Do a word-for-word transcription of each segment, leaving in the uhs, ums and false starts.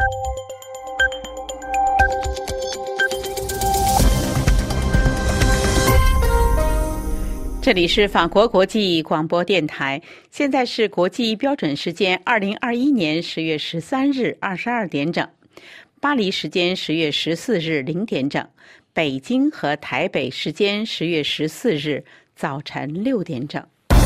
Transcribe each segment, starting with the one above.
这里是法国国际广播电台，现在是国际标准时间二零二一年十月十三日二十二点整，巴黎时间十月十四日零点整，北京和台北时间十月十四日早晨六点整。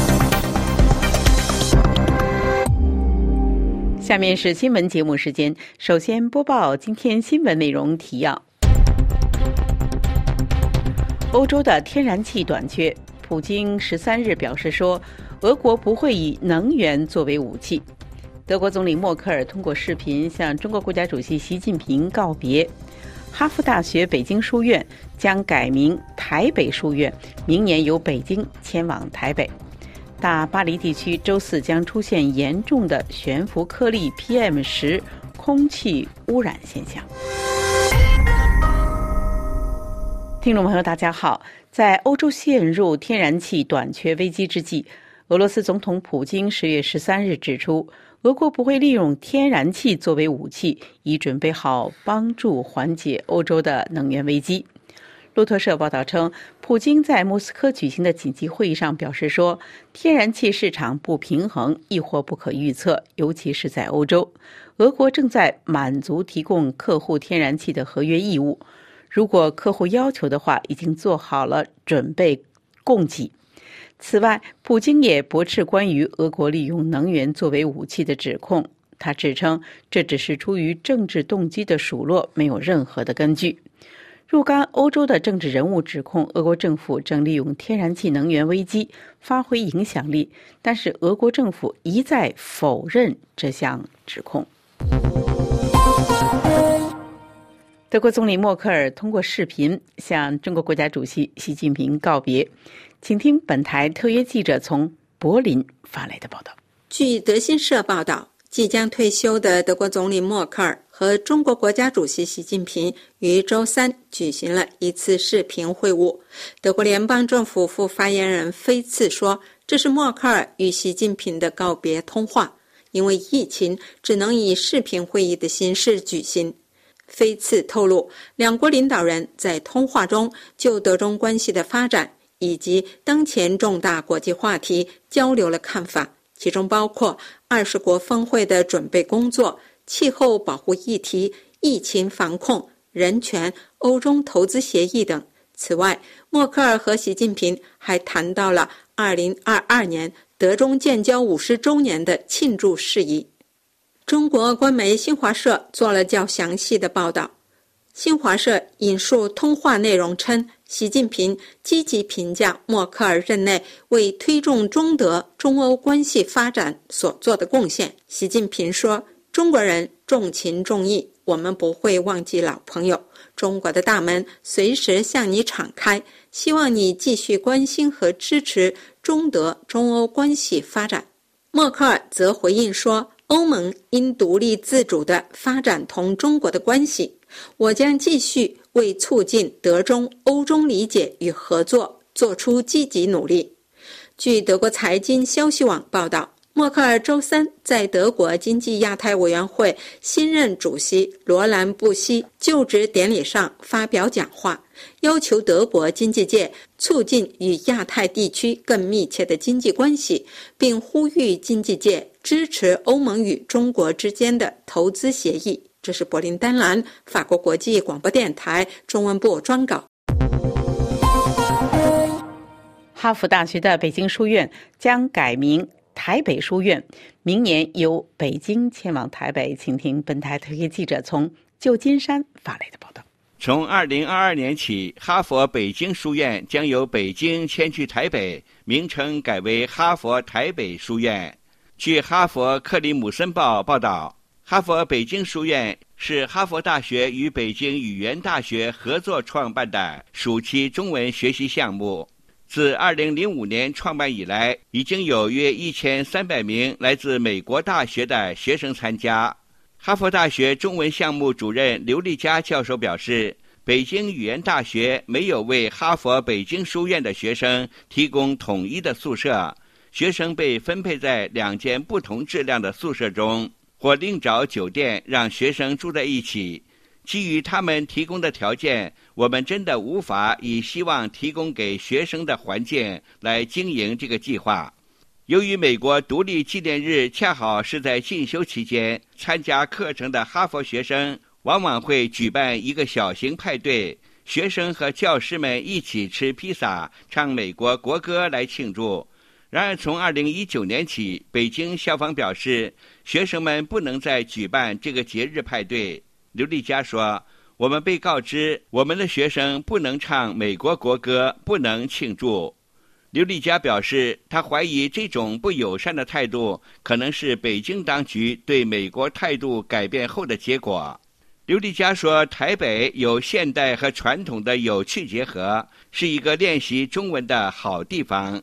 下面是新闻节目时间，首先播报今天新闻内容提要。欧洲的天然气短缺，普京十三日表示说，俄国不会以能源作为武器。德国总理默克尔通过视频向中国国家主席习近平告别。哈佛大学北京书院将改名台北书院，明年由北京迁往台北。大巴黎地区周四将出现严重的悬浮颗粒 P M 十 空气污染现象。听众朋友大家好，在欧洲陷入天然气短缺危机之际，俄罗斯总统普京十月十三日指出，俄国不会利用天然气作为武器，以准备好帮助缓解欧洲的能源危机。路透社报道称，普京在莫斯科举行的紧急会议上表示说，天然气市场不平衡，亦或不可预测，尤其是在欧洲。俄国正在满足提供客户天然气的合约义务，如果客户要求的话，已经做好了准备供给。此外，普京也驳斥关于俄国利用能源作为武器的指控，他指称这只是出于政治动机的数落，没有任何的根据。若干欧洲的政治人物指控俄国政府正利用天然气能源危机发挥影响力，但是俄国政府一再否认这项指控。德国总理默克尔通过视频向中国国家主席习近平告别，请听本台特约记者从柏林发来的报道。 据德新社报道，即将退休的德国总理默克尔和中国国家主席习近平于周三举行了一次视频会晤。德国联邦政府副发言人菲茨说，这是默克尔与习近平的告别通话，因为疫情只能以视频会议的形式举行。菲茨透露，两国领导人在通话中就德中关系的发展以及当前重大国际话题交流了看法，其中包括二十国峰会的准备工作、气候保护议题、疫情防控、人权、欧中投资协议等。此外，默克尔和习近平还谈到了二零二二年德中建交五十周年的庆祝事宜。中国官媒新华社做了较详细的报道。新华社引述通话内容称，习近平积极评价默克尔任内为推动中德、中欧关系发展所做的贡献。习近平说，中国人重情重义，我们不会忘记老朋友，中国的大门随时向你敞开，希望你继续关心和支持中德、中欧关系发展。默克尔则回应说，欧盟应独立自主地发展同中国的关系，我将继续为促进德中欧中理解与合作做出积极努力。据德国财经消息网报道，默克尔周三在德国经济亚太委员会新任主席罗兰·布希就职典礼上发表讲话，要求德国经济界促进与亚太地区更密切的经济关系，并呼吁经济界支持欧盟与中国之间的投资协议。这是柏林丹兰法国国际广播电台中文部专稿。 哈佛大学的北京书院将改名台北书院，明年由北京迁往台北。请听本台特约记者从旧金山发来的报道。 从二零二二年起，哈佛北京书院将由北京迁去台北，名称改为哈佛台北书院。据哈佛克里姆森报报道，哈佛北京书院是哈佛大学与北京语言大学合作创办的暑期中文学习项目。自二零零五年创办以来，已经有约一千三百名来自美国大学的学生参加。哈佛大学中文项目主任刘丽佳教授表示，北京语言大学没有为哈佛北京书院的学生提供统一的宿舍，学生被分配在两间不同质量的宿舍中， 或另找酒店让学生住在一起。基于他们提供的条件，我们真的无法以希望提供给学生的环境来经营这个计划。由于美国独立纪念日恰好是在进修期间，参加课程的哈佛学生往往会举办一个小型派对，学生和教师们一起吃披萨，唱美国国歌来庆祝。然而从二零一九年起，北京校方表示，学生们不能再举办这个节日派对。刘丽佳说，我们被告知我们的学生不能唱美国国歌，不能庆祝。刘丽佳表示，他怀疑这种不友善的态度可能是北京当局对美国态度改变后的结果。刘丽佳说，台北有现代和传统的有趣结合，是一个练习中文的好地方。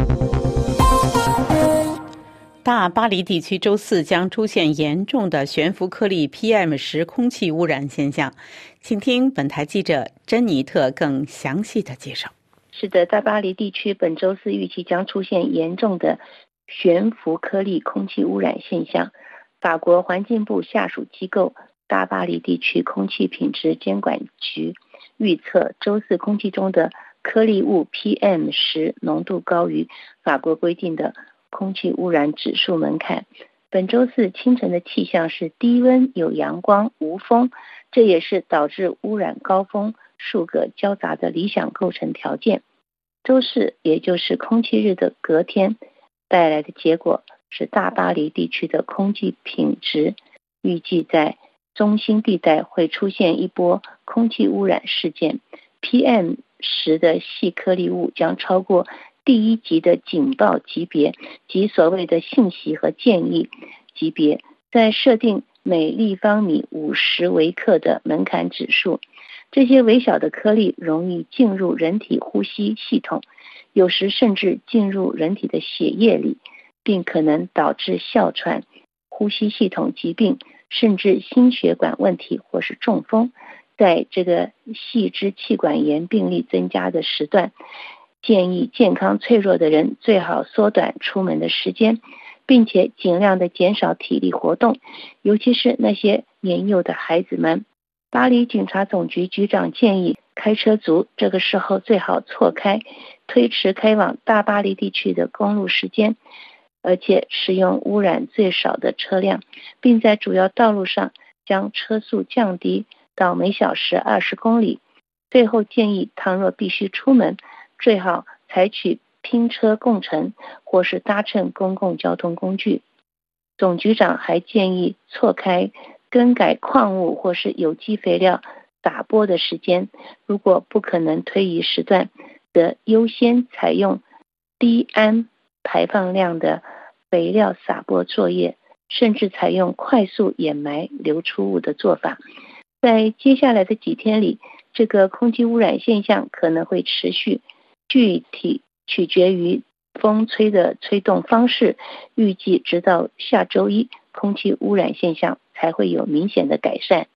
大巴黎地区周四将出现严重的悬浮颗粒 P M 十 空气污染现象，请听本台记者珍妮特更详细的介绍。 是的，大巴黎地区本周四预期将出现严重的悬浮颗粒空气污染现象。法国环境部下属机构大巴黎地区空气品质监管局预测，周四空气中的颗粒物 P M 十 浓度高于法国规定的空气污染指数门槛。本周四清晨的气象是低温、有阳光、无风，这也是导致污染高峰数个交杂的理想构成条件。周四，也就是空气日的隔天，带来的结果是大巴黎地区的空气品质预计在中心地带会出现一波空气污染事件， P M 十 的细颗粒物将超过第一级的警报级别及所谓的信息和建议级别，在设定每立方米五十微克的门槛指数。这些微小的颗粒容易进入人体呼吸系统，有时甚至进入人体的血液里，并可能导致哮喘、呼吸系统疾病，甚至心血管问题或是中风。在这个细支气管炎病例增加的时段，建议健康脆弱的人最好缩短出门的时间，并且尽量的减少体力活动，尤其是那些年幼的孩子们。巴黎警察总局局长建议开车族这个时候最好错开，推迟开往大巴黎地区的公路时间，而且使用污染最少的车辆，并在主要道路上将车速降低到每小时二十公里。最后建议，倘若必须出门，最好采取拼车共乘或是搭乘公共交通工具。总局长还建议错开更改矿物或是有机肥料撒播的时间，如果不可能推移时段，则优先采用低氨排放量的肥料撒播作业，甚至采用快速掩埋流出物的做法。在接下来的几天里，这个空气污染现象可能会持续，具体取决于风吹的吹动方式，预计直到下周一，空气污染现象才会有明显的改善。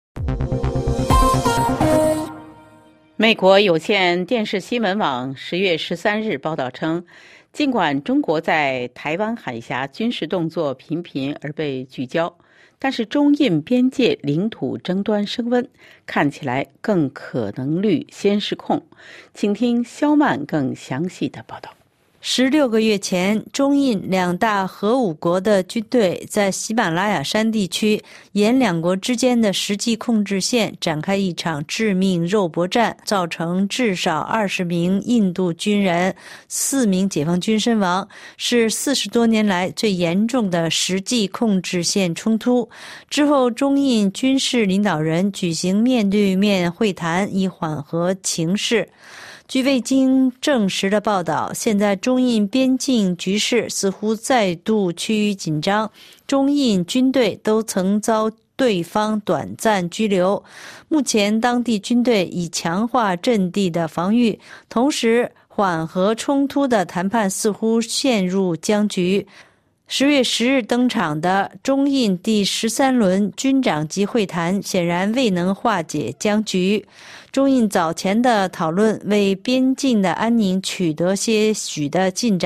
美国有线电视新闻网十月十三日报道称，尽管中国在台湾海峡军事动作频频而被聚焦，但是中印边界领土争端升温，看起来更可能率先失控。请听肖曼更详细的报道。 十六个月前，中印两大核武国的军队在喜马拉雅山地区沿两国之间的实际控制线展开一场致命肉搏战，造成至少二十名印度军人、四名解放军身亡，是四十多年来最严重的实际控制线冲突。之后，中印军事领导人举行面对面会谈，以缓和情势。据未经证实的报道，现在中印边境局势似乎再度趋于紧张，中印军队都曾遭对方短暂拘留。目前当地军队已强化阵地的防御，同时缓和冲突的谈判似乎陷入僵局。十月十日登场的中印第十三轮军长级会谈显然未能化解僵局。中印早前的讨论为边境的安宁取得些许的进展，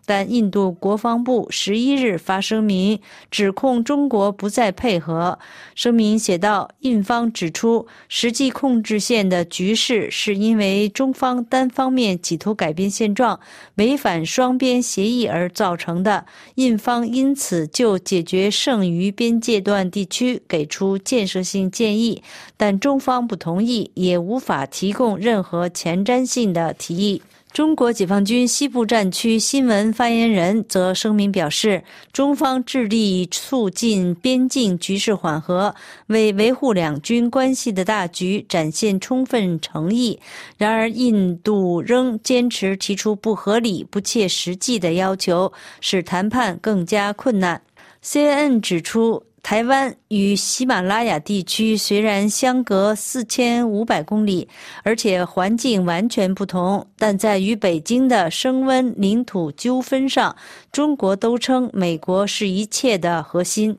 但印度国防部十一日发声明，指控中国不再配合。声明写道，印方指出，实际控制线的局势是因为中方单方面企图改变现状，违反双边协议而造成的，印方因此就解决剩余边界段地区给出建设性建议，但中方不同意，也无法提供任何前瞻性的提议。中国解放军西部战区新闻发言人则声明表示，中方致力促进边境局势缓和，为维护两军关系的大局展现充分诚意。然而，印度仍坚持提出不合理、不切实际的要求，使谈判更加困难。C N N 指出，台湾与喜马拉雅地区虽然相隔四千五百公里，而且环境完全不同，但在与北京的升温领土纠纷上，中国都称美国是一切的核心。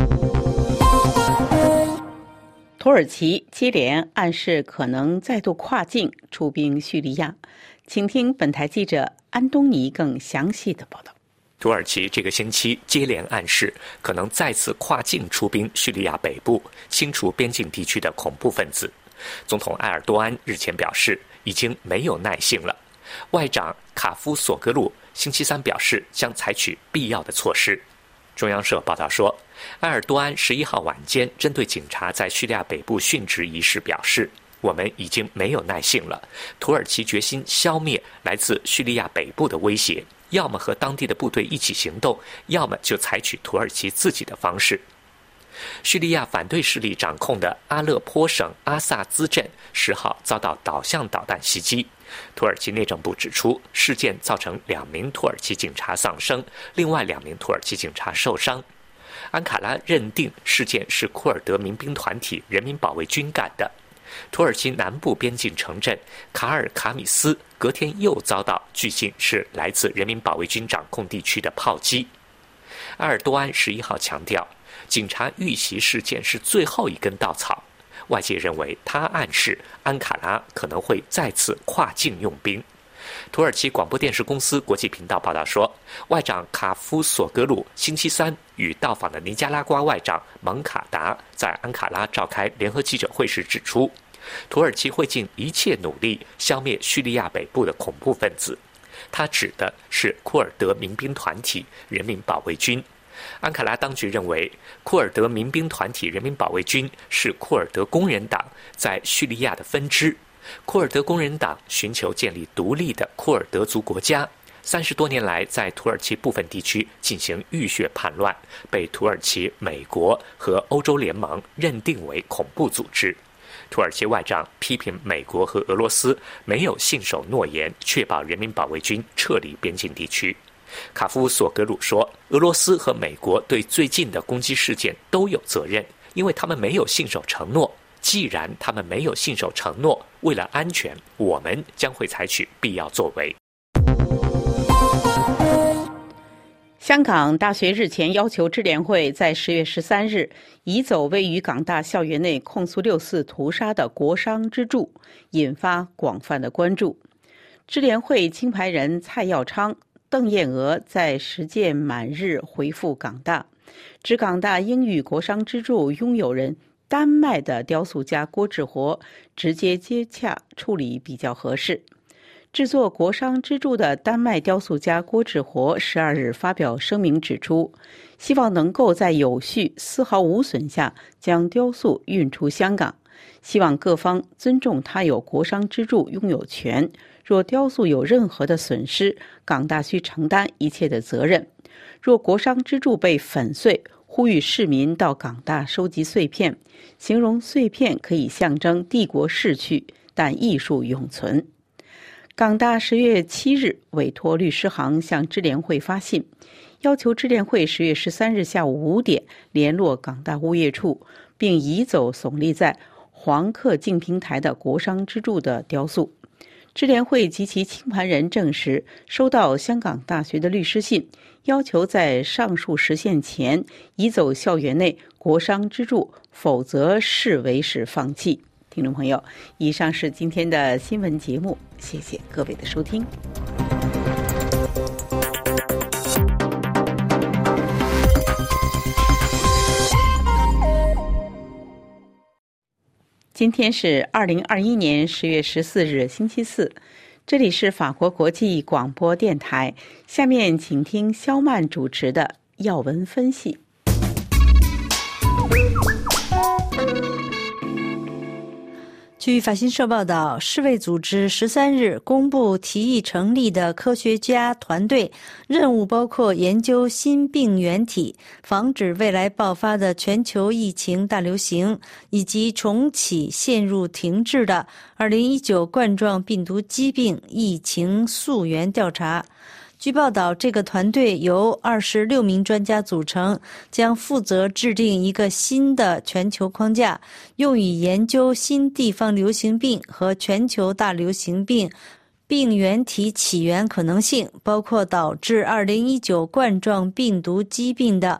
土耳其接连暗示可能再度跨境出兵叙利亚，请听本台记者安东尼更详细的报道。 土耳其这个星期接连暗示可能再次跨境出兵叙利亚北部，清除边境地区的恐怖分子。总统埃尔多安日前表示已经没有耐性了。外长卡夫索格鲁星期三表示将采取必要的措施。中央社报道说，埃尔多安十一号晚间针对警察在叙利亚北部殉职一事表示，我们已经没有耐性了。土耳其决心消灭来自叙利亚北部的威胁，要么和当地的部队一起行动，要么就采取土耳其自己的方式。叙利亚反对势力掌控的阿勒颇省阿萨兹镇十号遭到导向导弹袭击。土耳其内政部指出，事件造成两名土耳其警察丧生，另外两名土耳其警察受伤。安卡拉认定事件是库尔德民兵团体人民保卫军干的。土耳其南部边境城镇卡尔卡米斯隔天又遭到据信是来自人民保卫军掌控地区的炮击。埃尔多安十一号强调，警察遇袭事件是最后一根稻草。外界认为他暗示安卡拉可能会再次跨境用兵。土耳其广播电视公司国际频道报道说，外长卡夫索格鲁星期三与到访的尼加拉瓜外长蒙卡达在安卡拉召开联合记者会时指出，土耳其会尽一切努力消灭叙利亚北部的恐怖分子。他指的是库尔德民兵团体人民保卫军。安卡拉当局认为，库尔德民兵团体人民保卫军是库尔德工人党在叙利亚的分支。库尔德工人党寻求建立独立的库尔德族国家，三十多年来在土耳其部分地区进行浴血叛乱，被土耳其、美国和欧洲联盟认定为恐怖组织。土耳其外长批评美国和俄罗斯没有信守诺言，确保人民保卫军撤离边境地区。卡夫索格鲁说，俄罗斯和美国对最近的攻击事件都有责任，因为他们没有信守承诺。既然他们没有信守承诺，为了安全，我们将会采取必要作为。 香港大学日前要求支联会在十月十三日移走位于港大校园内控诉六四屠杀的国殇之柱，引发广泛的关注。支联会金牌人蔡耀昌、邓燕娥在实践满日回复港大，指港大应与国殇之柱拥有人丹麦的雕塑家郭志活直接接洽处理比较合适。制作国殇之柱的丹麦雕塑家郭志活十二日发表声明指出，希望能够在有序、丝毫无损下将雕塑运出香港，希望各方尊重他有国殇之柱拥有权，若雕塑有任何的损失，港大需承担一切的责任。若国殇之柱被粉碎，呼吁市民到港大收集碎片，形容碎片可以象征帝国逝去，但艺术永存。港大十月七日委托律师行向支联会发信，要求支联会十月十三日下午五点联络港大物业处，并移走耸立在黄克敬平台的国殇之柱的雕塑。支联会及其清盘人证实收到香港大学的律师信，要求在上述时限前移走校园内国殇之柱，否则视为是放弃。听众朋友，以上是今天的新闻节目，谢谢各位的收听。 今天是二零二一年十月十四日，星期四。这里是法国国际广播电台。下面请听肖曼主持的要闻分析。 据法新社报道，世卫组织十三日公布提议成立的科学家团队，任务包括研究新病原体，防止未来爆发的全球疫情大流行，以及重启陷入停滞的二零一九冠状病毒疾病疫情溯源调查。据报道，这个团队由二十六名专家组成，将负责制定一个新的全球框架，用于研究新地方流行病和全球大流行病病原体起源可能性，包括导致二零一九冠状病毒疾病的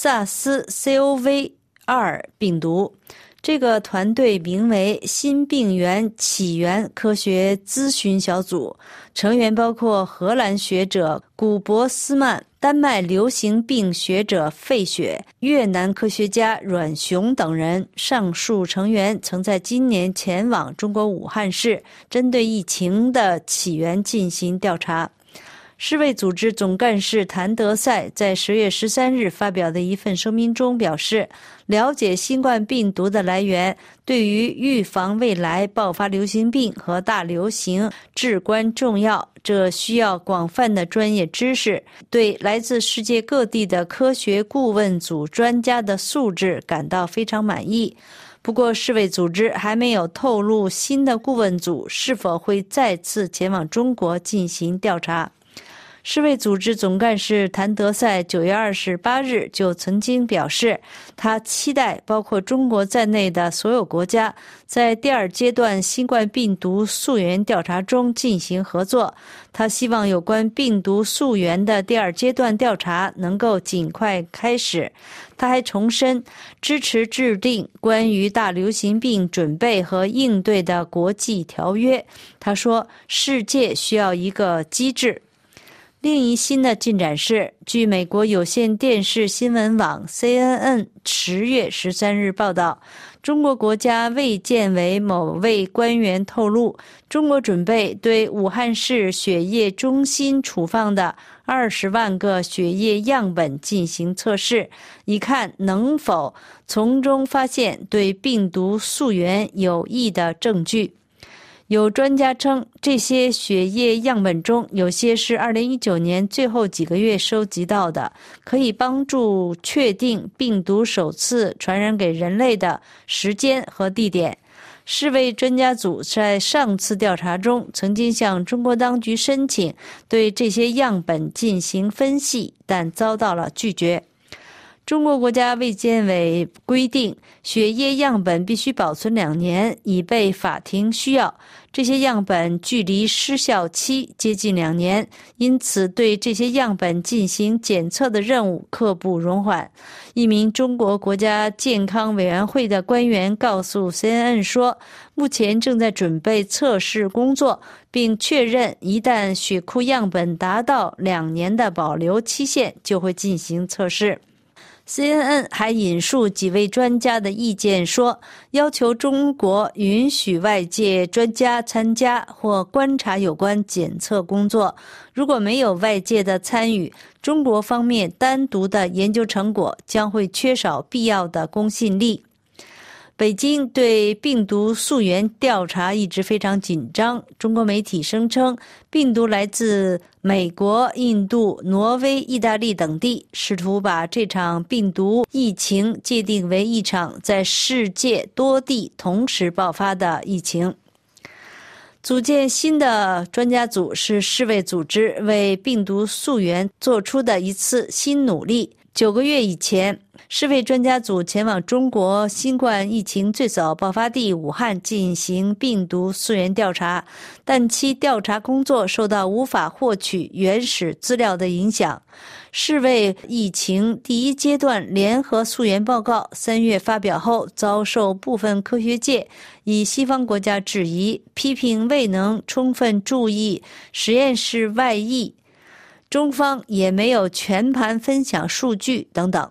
SARS-C o V 二 病毒。这个团队名为新病原起源科学咨询小组，成员包括荷兰学者古博斯曼、丹麦流行病学者费雪、越南科学家阮雄等人。上述成员曾在今年前往中国武汉市，针对疫情的起源进行调查。世卫组织总干事谭德赛在十月十三日发表的一份声明中表示，了解新冠病毒的来源对于预防未来爆发流行病和大流行至关重要，这需要广泛的专业知识。对来自世界各地的科学顾问组专家的素质感到非常满意。不过，世卫组织还没有透露新的顾问组是否会再次前往中国进行调查。世卫组织总干事谭德赛九月二十八日就曾经表示，他期待包括中国在内的所有国家在第二阶段新冠病毒溯源调查中进行合作。他希望有关病毒溯源的第二阶段调查能够尽快开始。他还重申支持制定关于大流行病准备和应对的国际条约。他说，世界需要一个机制。另一新的进展是，据美国有线电视新闻网 C N N 十月十三日报道，中国国家卫健委某位官员透露，中国准备对武汉市血液中心储放的二十万个血液样本进行测试，以看能否从中发现对病毒溯源有益的证据。有专家称，这些血液样本中有些是二零一九年最后几个月收集到的，可以帮助确定病毒首次传染给人类的时间和地点。世卫专家组在上次调查中曾经向中国当局申请对这些样本进行分析，但遭到了拒绝。中国国家卫健委规定，血液样本必须保存两年，以备法庭需要。这些样本距离失效期接近两年，因此对这些样本进行检测的任务刻不容缓。一名中国国家健康委员会的官员告诉 C N N 说，目前正在准备测试工作，并确认一旦血库样本达到两年的保留期限，就会进行测试。C N N 还引述几位专家的意见说，要求中国允许外界专家参加或观察有关检测工作。如果没有外界的参与，中国方面单独的研究成果将会缺少必要的公信力。北京对病毒溯源调查一直非常紧张。中国媒体声称，病毒来自美国、印度、挪威、意大利等地，试图把这场病毒疫情界定为一场在世界多地同时爆发的疫情。组建新的专家组是世卫组织为病毒溯源做出的一次新努力。九个月以前，世卫专家组前往中国新冠疫情最早爆发地武汉进行病毒溯源调查，但其调查工作受到无法获取原始资料的影响。世卫疫情第一阶段联合溯源报告三月发表后，遭受部分科学界以西方国家质疑，批评未能充分注意实验室外溢，中方也没有全盘分享数据等等。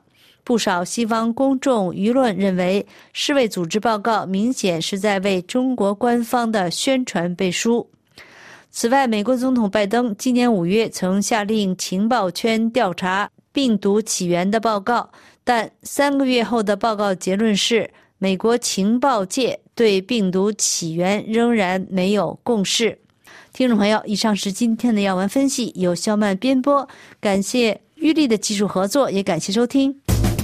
不少西方公众舆论认为，世卫组织报告明显是在为中国官方的宣传背书。此外，美国总统拜登今年五月曾下令情报圈调查病毒起源的报告，但三个月后的报告结论是，美国情报界对病毒起源仍然没有共识。听众朋友，以上是今天的要闻分析，由肖曼编播，感谢玉丽的技术合作，也感谢收听。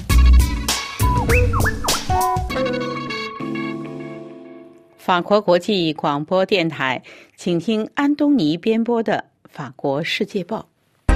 法国国际广播电台，请听安东尼编播的《法国世界报》。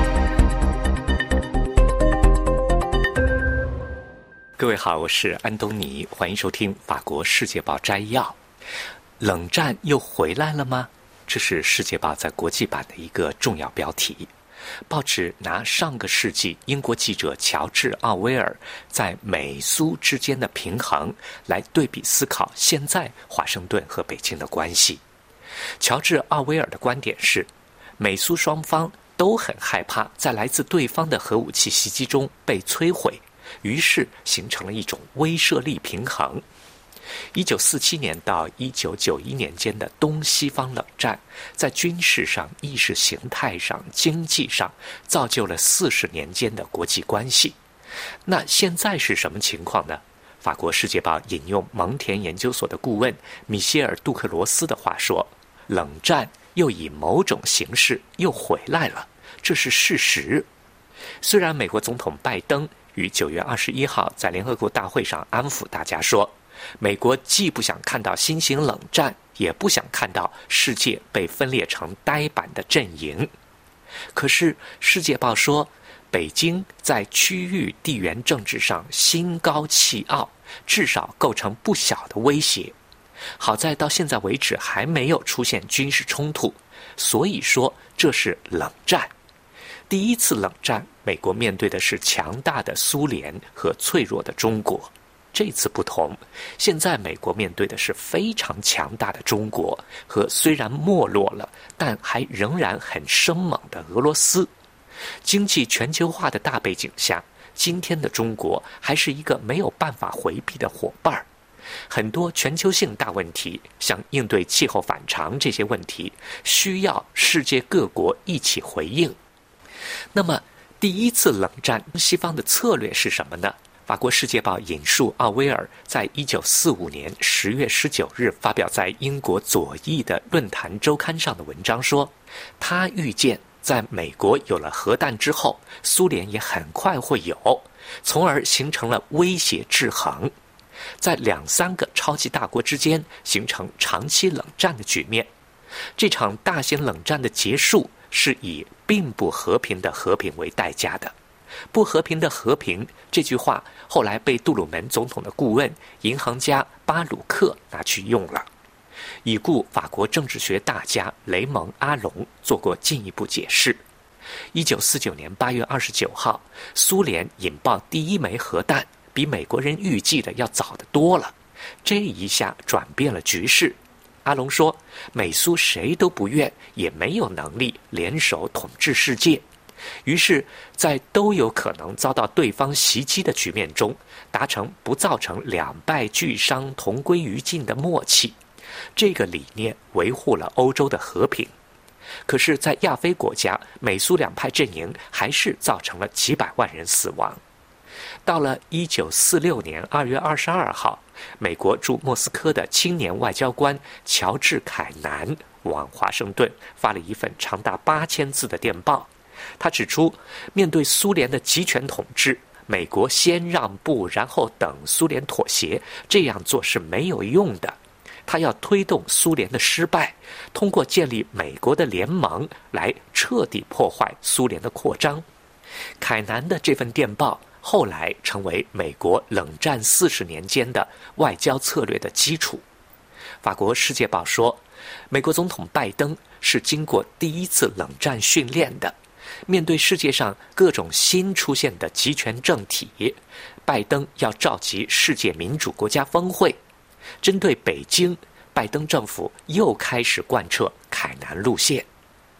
各位好，我是安东尼，欢迎收听《法国世界报》摘要。冷战又回来了吗？这是《世界报》在国际版的一个重要标题。报纸拿上个世纪英国记者乔治·奥威尔在美苏之间的平衡来对比思考现在华盛顿和北京的关系。乔治·奥威尔的观点是，美苏双方都很害怕在来自对方的核武器袭击中被摧毁，于是形成了一种威慑力平衡。一九四七年到一九九一年间的东西方冷战，在军事上、意识形态上、经济上，造就了四十年间的国际关系。那现在是什么情况呢？法国《世界报》引用蒙田研究所的顾问米歇尔·杜克罗斯的话说：“冷战又以某种形式又回来了，这是事实。”虽然美国总统拜登于九月二十一号在联合国大会上安抚大家说，美国既不想看到新型冷战，也不想看到世界被分裂成呆板的阵营。可是《世界报》说，北京在区域地缘政治上心高气傲，至少构成不小的威胁。好在到现在为止还没有出现军事冲突，所以说这是冷战。第一次冷战，美国面对的是强大的苏联和脆弱的中国。这次不同，现在美国面对的是非常强大的中国和虽然没落了，但还仍然很生猛的俄罗斯。经济全球化的大背景下，今天的中国还是一个没有办法回避的伙伴。很多全球性大问题，像应对气候反常这些问题，需要世界各国一起回应。那么，第一次冷战西方的策略是什么呢？法国《世界报》引述奥威尔在一九四五年十月十九日发表在英国左翼的论坛周刊上的文章说，他预见在美国有了核弹之后，苏联也很快会有，从而形成了威胁制衡，在两三个超级大国之间形成长期冷战的局面。这场大型冷战的结束是以并不和平的和平为代价的。不和平的和平这句话后来被杜鲁门总统的顾问银行家巴鲁克拿去用了。已故法国政治学大家雷蒙·阿隆做过进一步解释。一九四九年八月二十九号，苏联引爆第一枚核弹，比美国人预计的要早得多了，这一下转变了局势。阿隆说，美苏谁都不愿，也没有能力联手统治世界。于是在都有可能遭到对方袭击的局面中，达成不造成两败俱伤同归于尽的默契。这个理念维护了欧洲的和平。可是在亚非国家，美苏两派阵营还是造成了几百万人死亡。到了一九四六年二月二十二号，美国驻莫斯科的青年外交官乔治·凯南往华盛顿发了一份长达八千字的电报。他指出，面对苏联的集权统治，美国先让步，然后等苏联妥协，这样做是没有用的。他要推动苏联的失败，通过建立美国的联盟来彻底破坏苏联的扩张。凯南的这份电报后来成为美国冷战四十年间的外交策略的基础。法国《世界报》说，美国总统拜登是经过第一次冷战训练的。面对世界上各种新出现的集权政体，拜登要召集世界民主国家峰会。针对北京，拜登政府又开始贯彻凯南路线。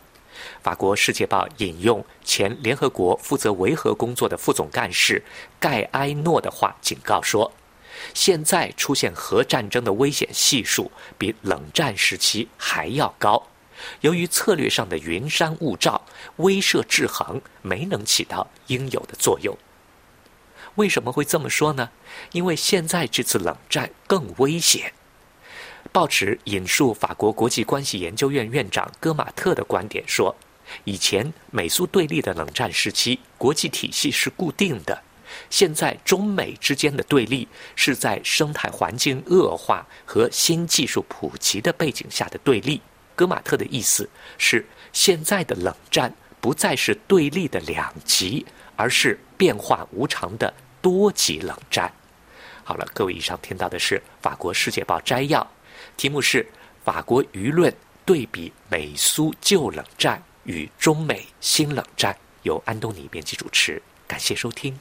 法国《世界报》引用前联合国负责维和工作的副总干事盖埃诺的话警告说，现在出现核战争的危险系数比冷战时期还要高。由于策略上的云山雾罩，威慑制衡没能起到应有的作用。为什么会这么说呢？因为现在这次冷战更危险。报纸引述法国国际关系研究院院长戈马特的观点说，以前美苏对立的冷战时期，国际体系是固定的，现在中美之间的对立是在生态环境恶化和新技术普及的背景下的对立。戈马特的意思是，现在的冷战不再是对立的两极，而是变化无常的多极冷战。好了，各位，以上听到的是法国《世界报》摘要，题目是法国舆论对比美苏旧冷战与中美新冷战，由安东尼编辑主持。感谢收听。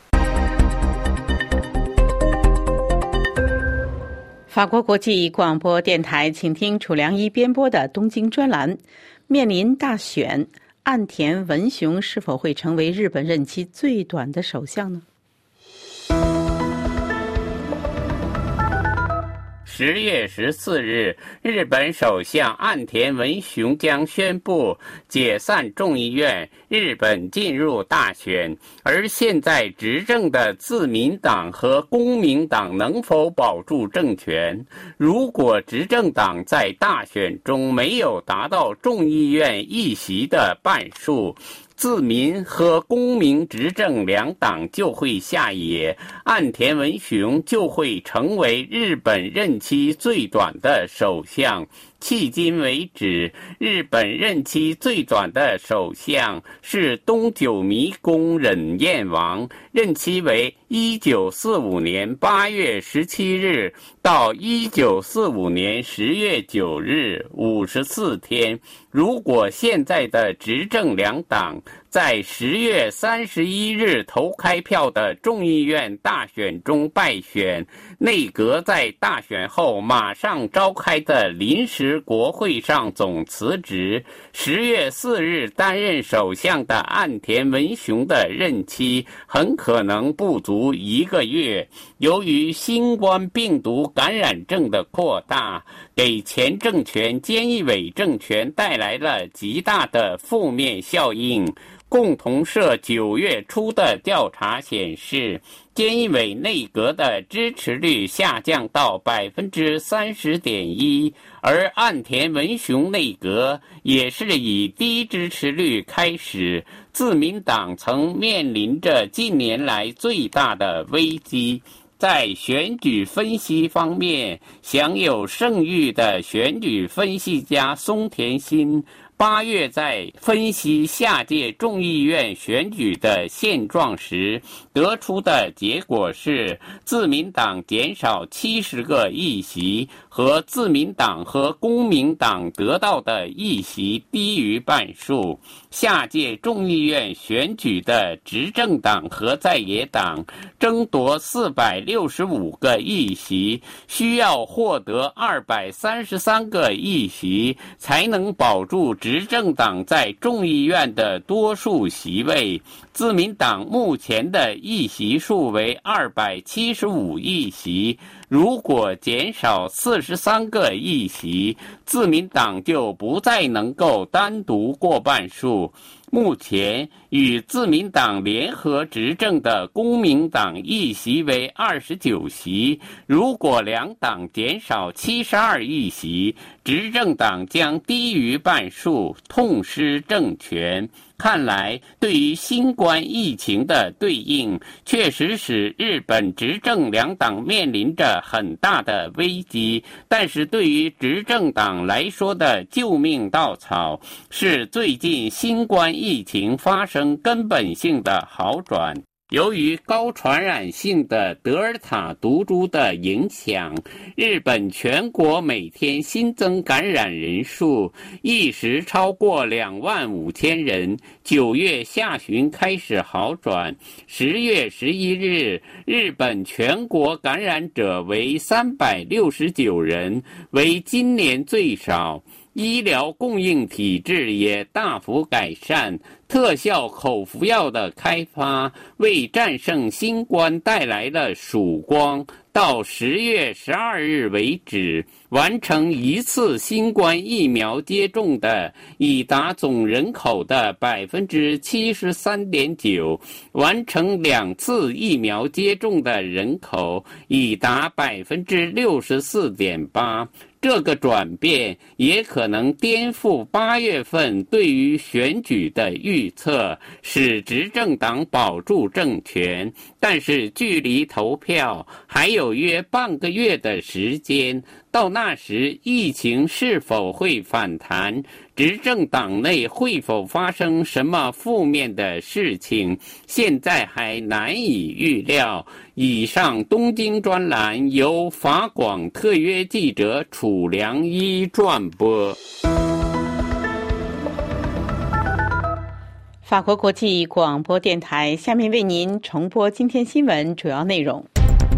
法国国际广播电台，请听楚良一编播的东京专栏。面临大选，岸田文雄是否会成为日本任期最短的首相呢？ 十月十四日，日本首相岸田文雄将宣布解散众议院，日本进入大选。而现在执政的自民党和公民党能否保住政权？如果执政党在大选中没有达到众议院议席的半数，自民和公民执政两党就会下野，岸田文雄就会成为日本任期最短的首相。迄今为止，日本任期最短的首相是东九迷宫忍彦王，任期为一九四五年八月十七日到一九四五年十月九日，五十四天。如果现在的执政两党在十月三十一日投开票的众议院大选中败选，内阁在大选后马上召开的临时国会上总辞职，十月四日担任首相的岸田文雄的任期很可能不足一个月。由于新冠病毒感染症的扩大，给前政权菅义伟政权带来了极大的负面效应。共同社九月初的调查显示，菅义伟内阁的支持率下降到百分之三十点一，而岸田文雄内阁也是以低支持率开始。自民党曾面临着近年来最大的危机。在选举分析方面，享有盛誉的选举分析家松田新八月在分析下届众议院选举的现状时，得出的结果是自民党减少七十个议席，和自民党和公民党得到的议席低于半数。下届众议院选举的执政党和在野党争夺四百六十五个议席，需要获得二百三十三个议席才能保住执政党在众议院的多数席位。自民党目前的议席数为二百七十五议席，如果减少四十三个议席，自民党就不再能够单独过半数。目前与自民党联合执政的公民党议席为二十九席，如果两党减少七十二议席，执政党将低于半数，痛失政权。看来，对于新冠疫情的对应，确实使日本执政两党面临着很大的危机。但是对于执政党来说的救命稻草，是最近新冠疫情发生根本性的好转。由于高传染性的德尔塔毒株的影响，日本全国每天新增感染人数一时超过两万五千人。九月下旬开始好转，十月十一日，日本全国感染者为三百六十九人，为今年最少。 医疗供应体制也大幅改善，特效口服药的开发为战胜新冠带来了曙光。到十月十二日为止，完成一次新冠疫苗接种的已达总人口的百分之七十三点九，完成两次疫苗接种的人口已达百分之六十四点八。这个转变也可能颠覆八月份对于选举的预测，使执政党保住政权。但是距离投票还有约半个月的时间，到那时疫情是否会反弹，执政党内会否发生什么负面的事情，现在还难以预料。以上东京专栏由法广特约记者楚良一转播。 法国国际广播电台下面为您重播今天新闻主要内容。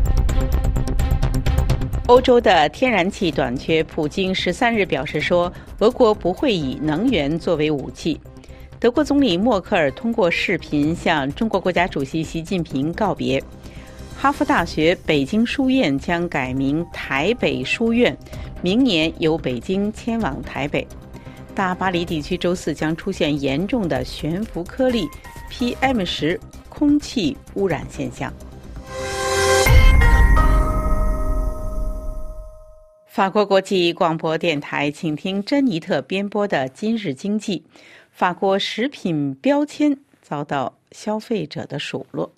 欧洲的天然气短缺，普京十三日表示说，俄国不会以能源作为武器。德国总理默克尔通过视频向中国国家主席习近平告别。哈佛大学北京书院将改名台北书院，明年由北京迁往台北。大巴黎地区周四将出现严重的悬浮颗粒 P M 十 空气污染现象。法国国际广播电台，请听珍妮特编播的今日经济。法国食品标签遭到消费者的数落。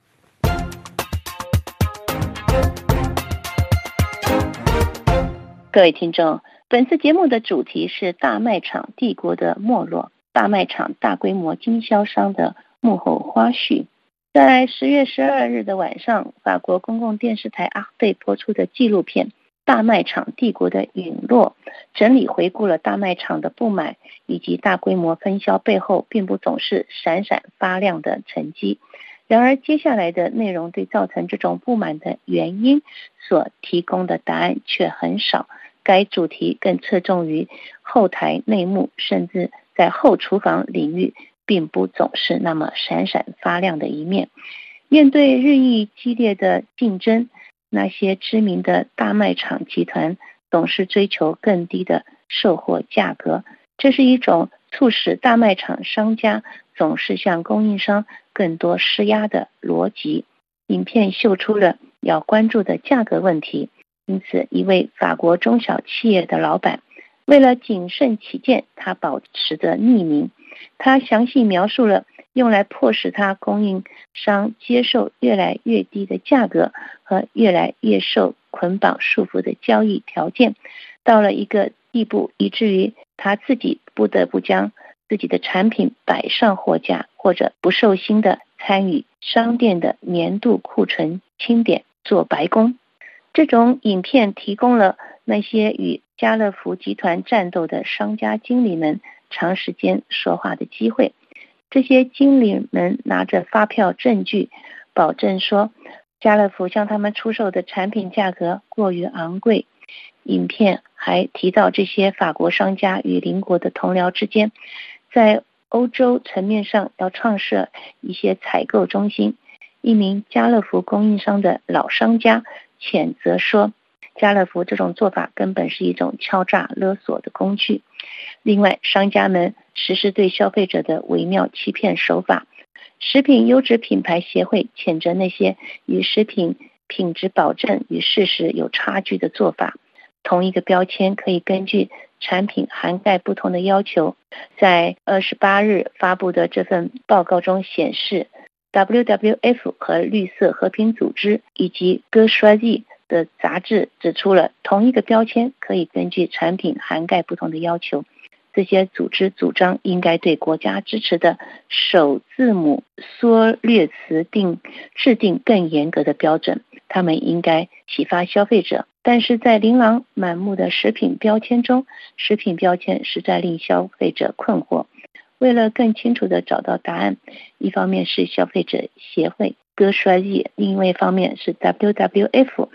各位听众，本次节目的主题是大卖场帝国的没落，大卖场大规模经销商的幕后花絮。在十月十二日的晚上，法国公共电视台阿贝播出的纪录片《大卖场帝国的陨落》，整理回顾了大卖场的不满以及大规模分销背后并不总是闪闪发亮的成绩。然而接下来的内容对造成这种不满的原因所提供的答案却很少，该主题更侧重于后台内幕，甚至在后厨房领域并不总是那么闪闪发亮的一面。面对日益激烈的竞争，那些知名的大卖场集团总是追求更低的售货价格，这是一种促使大卖场商家总是向供应商更多施压的逻辑。影片秀出了要关注的价格问题，因此一位法国中小企业的老板为了谨慎起见，他保持着匿名。他详细描述了用来迫使他供应商接受越来越低的价格和越来越受捆绑束缚的交易条件，到了一个地步，以至于他自己不得不将自己的产品摆上货架，或者不受薪的参与商店的年度库存清点做白工。这种影片提供了那些与家乐福集团战斗的商家经理们长时间说话的机会。这些经理们拿着发票证据，保证说家乐福向他们出售的产品价格过于昂贵。影片还提到这些法国商家与邻国的同僚之间在欧洲层面上要创设一些采购中心。一名家乐福供应商的老商家谴责说，家乐福这种做法根本是一种敲诈勒索的工具。另外，商家们实施对消费者的微妙欺骗手法。食品优质品牌协会谴责那些与食品品质保证与事实有差距的做法。同一个标签可以根据产品涵盖不同的要求。在二十八日发布的这份报告中显示， W W F 和绿色和平组织以及哥刷 Z 的杂志指出了同一个标签可以根据产品涵盖不同的要求。这些组织主张应该对国家支持的首字母缩略词定制定更严格的标准，他们应该启发消费者。但是在琳琅满目的食品标签中，食品标签实在令消费者困惑。为了更清楚地找到答案，一方面是消费者协会哥刷 Z， 另一方面是 W W F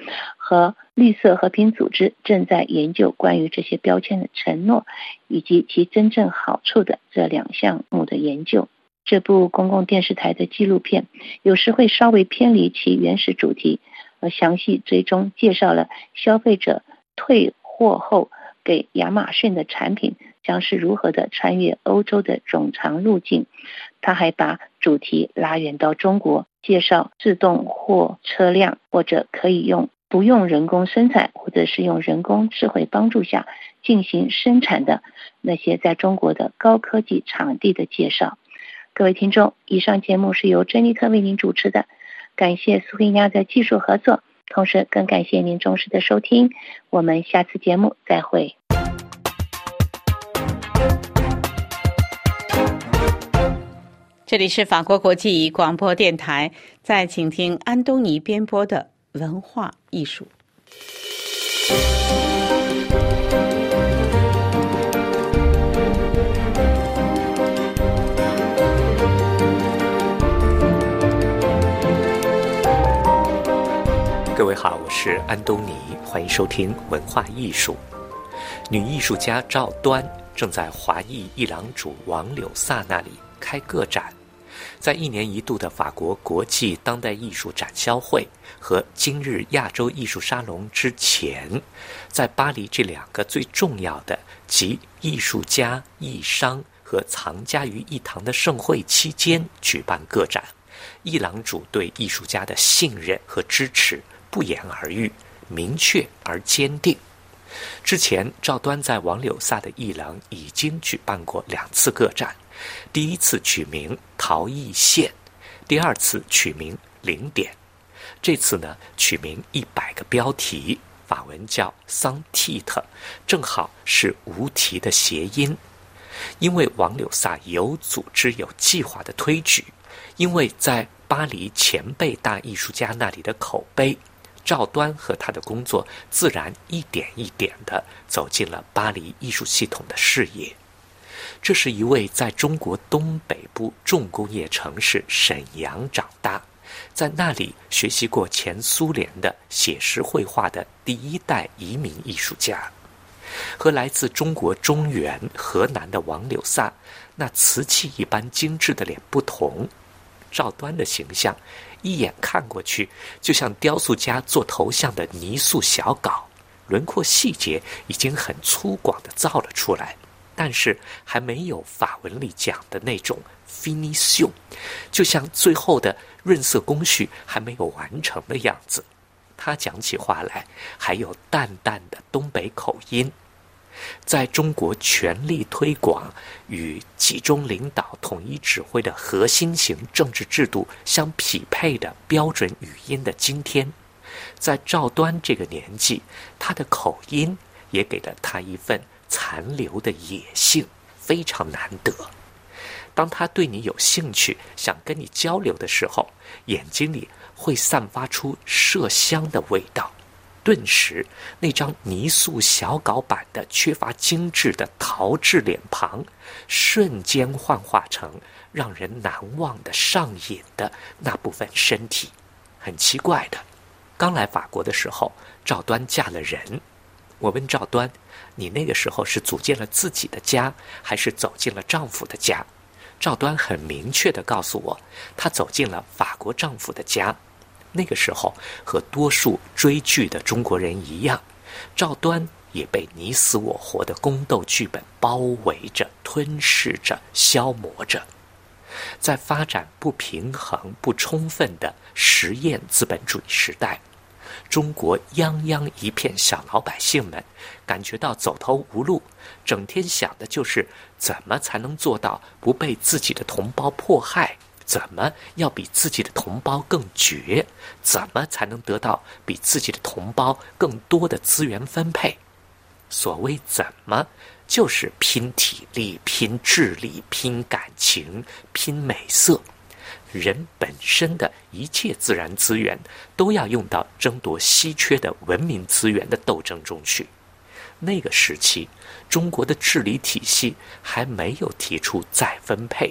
和绿色和平组织正在研究关于这些标签的承诺以及其真正好处的这两项目的研究。这部公共电视台的纪录片有时会稍微偏离其原始主题，而详细追踪介绍了消费者退货后给亚马逊的产品将是如何的穿越欧洲的冗长路径。他还把主题拉远到中国，介绍自动货车辆或者可以用不用人工生产或者是用人工智慧帮助下进行生产的那些在中国的高科技场地的介绍。各位听众，以上节目是由珍妮特为您主持的，感谢苏菲亚的技术合作，同时更感谢您忠实的收听，我们下次节目再会。 这里是法国国际广播电台，再请听安东尼编播的文化艺术。 各位好，我是安东尼，欢迎收听文化艺术。女艺术家赵端正在华裔艺廊主王柳萨那里开个展。在一年一度的法国国际当代艺术展销会和今日亚洲艺术沙龙之前，在巴黎这两个最重要的集艺术家、艺商和藏家于一堂的盛会期间举办个展，艺廊主对艺术家的信任和支持不言而喻，明确而坚定。之前赵端在王柳萨的艺廊已经举办过两次个展，第一次取名陶艺线，第二次取名零点。这次呢取名一百个标题，法文叫 sans titre， 正好是无题的谐音。因为王柳萨有组织有计划的推举，因为在巴黎前辈大艺术家那里的口碑，赵端和他的工作自然一点一点地走进了巴黎艺术系统的视野。这是一位在中国东北部重工业城市沈阳长大，在那里学习过前苏联的写实绘画的第一代移民艺术家。和来自中国中原河南的王柳萨那瓷器一般精致的脸不同，赵端的形象一眼看过去就像雕塑家做头像的泥塑小稿，轮廓细节已经很粗犷地造了出来，但是还没有法文里讲的那种 finition， 就像最后的润色工序还没有完成的样子。他讲起话来还有淡淡的东北口音。在中国全力推广与集中领导统一指挥的核心型政治制度相匹配的标准语音的今天，在赵端这个年纪，他的口音也给了他一份残留的野性，非常难得。当他对你有兴趣，想跟你交流的时候，眼睛里会散发出麝香的味道，顿时那张泥塑小稿版的缺乏精致的陶制脸庞，瞬间幻化成让人难忘的上瘾的那部分身体。很奇怪的，刚来法国的时候，赵端嫁了人。我问赵端，你那个时候是组建了自己的家，还是走进了丈夫的家？赵端很明确地告诉我，她走进了法国丈夫的家。那个时候和多数追剧的中国人一样，赵端也被你死我活的宫斗剧本包围着、吞噬着、消磨着。在发展不平衡、不充分的实验资本主义时代，中国泱泱一片小老百姓们感觉到走投无路，整天想的就是怎么才能做到不被自己的同胞迫害，怎么要比自己的同胞更绝，怎么才能得到比自己的同胞更多的资源分配。所谓怎么，就是拼体力、拼智力、拼感情、拼美色。人本身的一切自然资源都要用到争夺稀缺的文明资源的斗争中去。那个时期，中国的治理体系还没有提出再分配，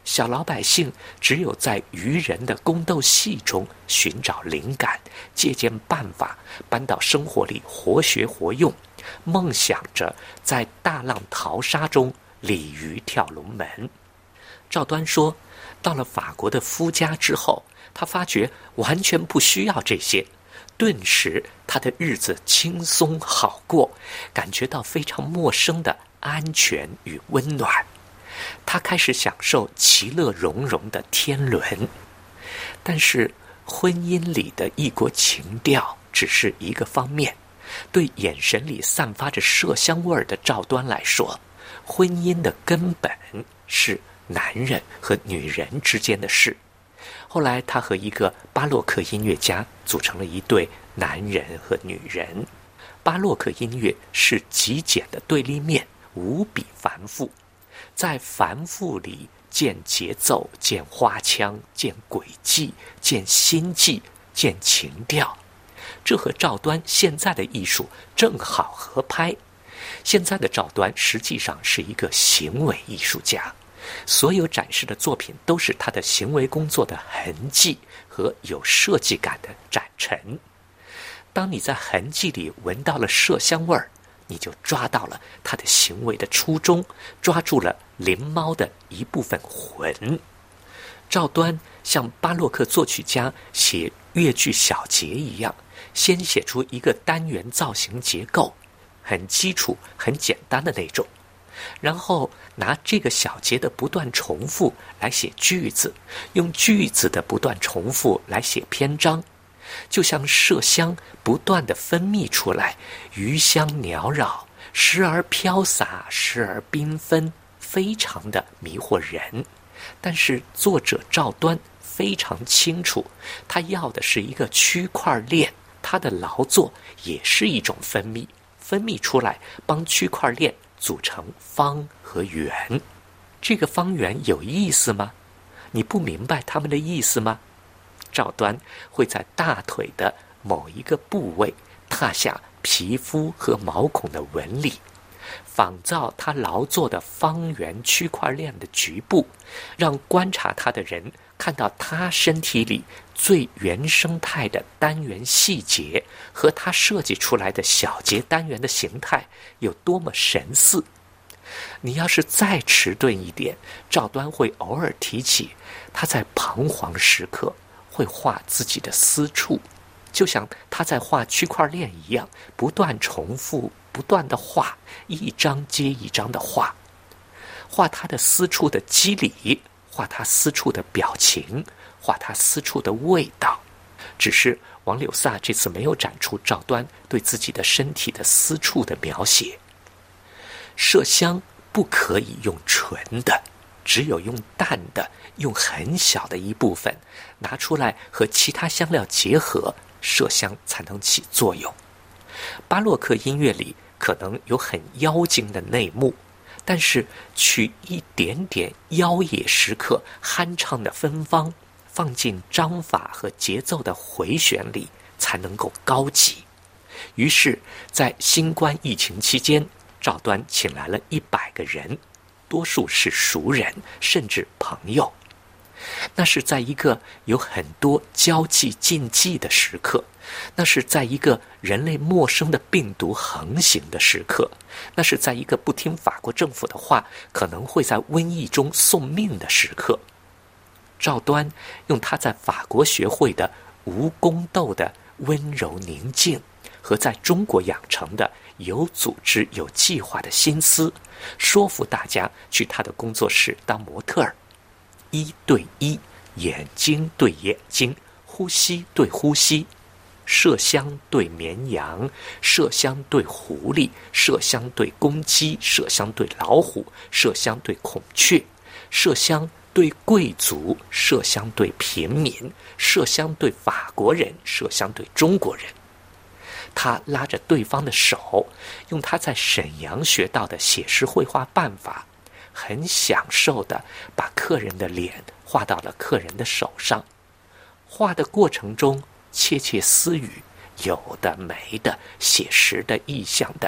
小老百姓只有在愚人的宫斗戏中寻找灵感，借鉴办法，搬到生活里活学活用，梦想着在大浪淘沙中鲤鱼跳龙门。赵端说，到了法国的夫家之后，他发觉完全不需要这些，顿时他的日子轻松好过，感觉到非常陌生的安全与温暖。他开始享受其乐融融的天伦。但是婚姻里的异国情调只是一个方面，对眼神里散发着麝香味儿的赵端来说，婚姻的根本是男人和女人之间的事。后来他和一个巴洛克音乐家组成了一对男人和女人。巴洛克音乐是极简的对立面，无比繁复，在繁复里见节奏，见花腔，见轨迹，见心计，见情调。这和赵端现在的艺术正好合拍。现在的赵端实际上是一个行为艺术家，所有展示的作品都是他的行为工作的痕迹和有设计感的展陈。当你在痕迹里闻到了麝香味儿，你就抓到了他的行为的初衷，抓住了灵猫的一部分魂。赵端像巴洛克作曲家写乐句小节一样，先写出一个单元造型结构，很基础很简单的那种，然后拿这个小节的不断重复来写句子，用句子的不断重复来写篇章，就像麝香不断地分泌出来，余香缭绕，时而飘洒，时而缤纷，非常的迷惑人。但是作者赵端非常清楚，他要的是一个区块链，他的劳作也是一种分泌，分泌出来帮区块链组成方和圆。这个方圆有意思吗？你不明白他们的意思吗？赵端会在大腿的某一个部位踏下皮肤和毛孔的纹理，仿造他劳作的方圆区块链的局部，让观察他的人看到他身体里最原生态的单元细节和他设计出来的小节单元的形态有多么神似。你要是再迟钝一点，赵端会偶尔提起他在彷徨时刻会画自己的私处，就像他在画区块链一样，不断重复，不断的画，一张接一张的画，画他的私处的肌理，画他私处的表情，画他私处的味道。只是王柳萨这次没有展出赵端对自己的身体的私处的描写。麝香不可以用纯的，只有用淡的，用很小的一部分拿出来和其他香料结合，麝香才能起作用。巴洛克音乐里可能有很妖精的内幕，但是取一点点妖冶时刻酣畅的芬芳，放进章法和节奏的回旋里，才能够高级。于是在新冠疫情期间，赵端请来了一百个人，多数是熟人甚至朋友。那是在一个有很多交际禁忌的时刻，那是在一个人类陌生的病毒横行的时刻，那是在一个不听法国政府的话可能会在瘟疫中送命的时刻。赵端用他在法国学会的无宫斗的温柔宁静和在中国养成的有组织有计划的心思，说服大家去他的工作室当模特儿，一对一，眼睛对眼睛，呼吸对呼吸，麝香对绵羊，麝香对狐狸，麝香对公鸡，麝香对老虎，麝香对孔雀，麝香对贵族，麝香对平民，麝香对法国人，麝香对中国人。他拉着对方的手，用他在沈阳学到的写实绘画办法，很享受地把客人的脸画到了客人的手上。画的过程中窃窃私语，有的没的，写实的意象的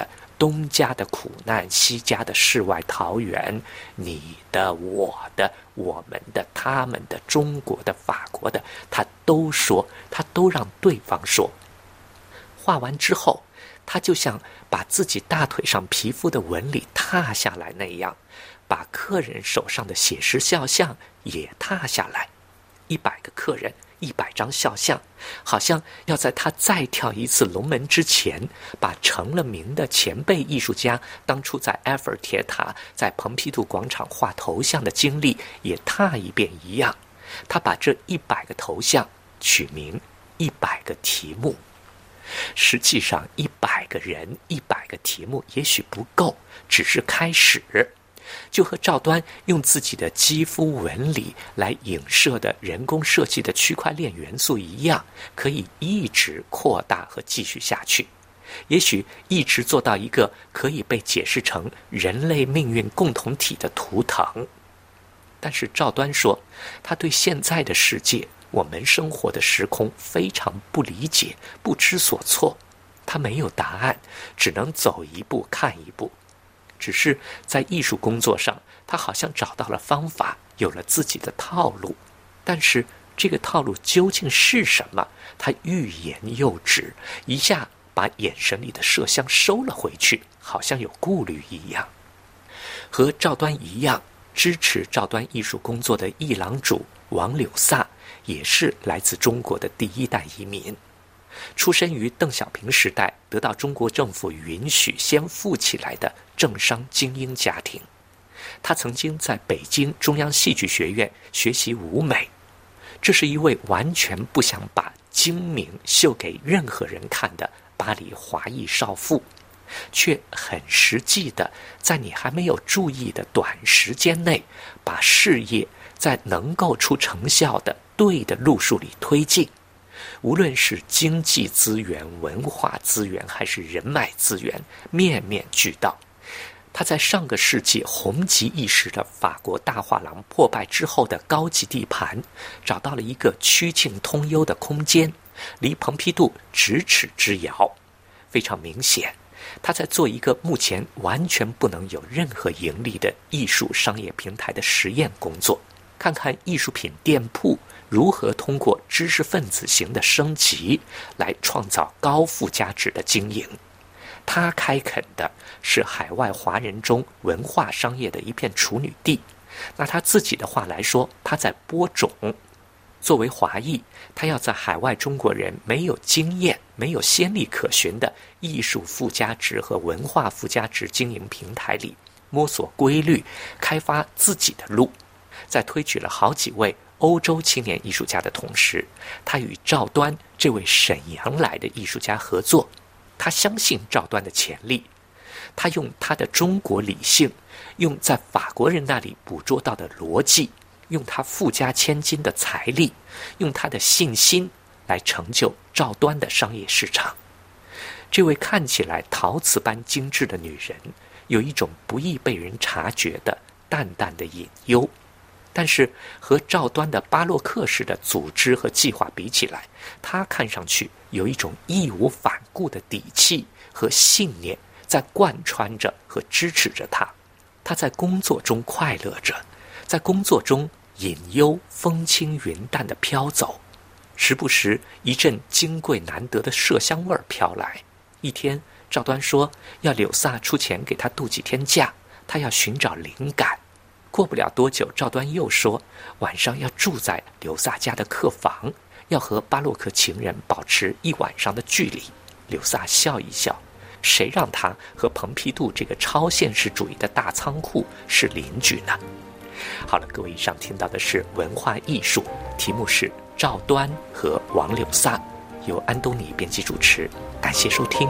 东家的苦难，西家的世外桃源，你的、我的、我们的、他们的、中国的、法国的，他都说，他都让对方说。画完之后，他就像把自己大腿上皮肤的纹理踏下来那样，把客人手上的写实肖像也踏下来。一百个客人，一百张肖像，好像要在他再跳一次龙门之前，把成了名的前辈艺术家当初在埃菲尔铁塔、在蓬皮杜广场画头像的经历也踏一遍一样。他把这一百个头像取名一百个题目。实际上一百个人一百个题目也许不够，只是开始。就和赵端用自己的肌肤纹理来影射的人工设计的区块链元素一样，可以一直扩大和继续下去，也许一直做到一个可以被解释成人类命运共同体的图腾。但是赵端说，他对现在的世界，我们生活的时空非常不理解，不知所措。他没有答案，只能走一步看一步。只是在艺术工作上，他好像找到了方法，有了自己的套路。但是这个套路究竟是什么？他欲言又止，一下把眼神里的麝香收了回去，好像有顾虑一样。和赵端一样，支持赵端艺术工作的艺廊主王柳萨，也是来自中国的第一代移民。出身于邓小平时代，得到中国政府允许先富起来的政商精英家庭。他曾经在北京中央戏剧学院学习舞美，这是一位完全不想把精明秀给任何人看的巴黎华裔少妇，却很实际的在你还没有注意的短时间内，把事业在能够出成效的对的路数里推进。无论是经济资源、文化资源还是人脉资源，面面俱到。他在上个世纪红极一时的法国大画廊破败之后的高级地盘，找到了一个曲径通幽的空间，离蓬皮杜咫尺之遥。非常明显，他在做一个目前完全不能有任何盈利的艺术商业平台的实验工作，看看艺术品店铺如何通过知识分子型的升级来创造高附加值的经营。他开垦的是海外华人中文化商业的一片处女地，拿他自己的话来说，他在播种。作为华裔，他要在海外中国人没有经验、没有先例可循的艺术附加值和文化附加值经营平台里摸索规律，开发自己的路。在推举了好几位欧洲青年艺术家的同时，他与赵端这位沈阳来的艺术家合作。他相信赵端的潜力，他用他的中国理性，用在法国人那里捕捉到的逻辑，用他富家千金的财力，用他的信心来成就赵端的商业市场。这位看起来陶瓷般精致的女人，有一种不易被人察觉的淡淡的隐忧。但是和赵端的巴洛克式的组织和计划比起来，他看上去有一种义无反顾的底气和信念在贯穿着和支持着他。他在工作中快乐着，在工作中隐忧风轻云淡地飘走，时不时一阵金贵难得的麝香味儿飘来。一天，赵端说要柳萨出钱给他度几天假，他要寻找灵感。过不了多久，赵端又说晚上要住在柳萨家的客房，要和巴洛克情人保持一晚上的距离。柳萨笑一笑，谁让他和蓬皮杜这个超现实主义的大仓库是邻居呢？好了，各位，以上听到的是文化艺术，题目是赵端和王柳萨，由安东尼编辑主持，感谢收听。